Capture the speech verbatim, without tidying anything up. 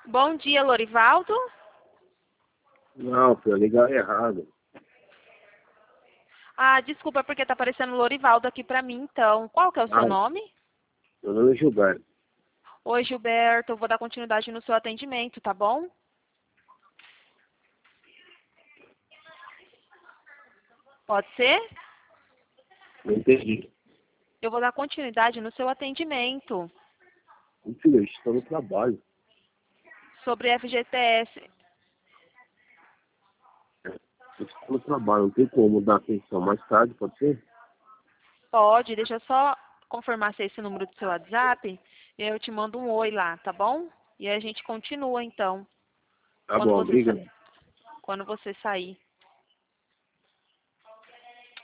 Bom dia, Lorivaldo. Não, filho, ligar errado. Ah, desculpa, porque tá aparecendo Lorivaldo aqui pra mim, então. Qual que é o seu Ah, nome? meu nome é Gilberto. Oi, Gilberto. Eu vou dar continuidade no seu atendimento, tá bom? Pode ser? Não entendi. Eu vou dar continuidade no seu atendimento Meu filho, eu estou no trabalho. sobre F G T S. Eu estou no trabalho, não tem como dar atenção. Mais tarde, pode ser? Pode, deixa eu só confirmar se é esse número do seu WhatsApp. E aí eu te mando um oi lá, tá bom? E aí a gente continua, então, Tá quando bom, você, sa- obrigado. quando você sair.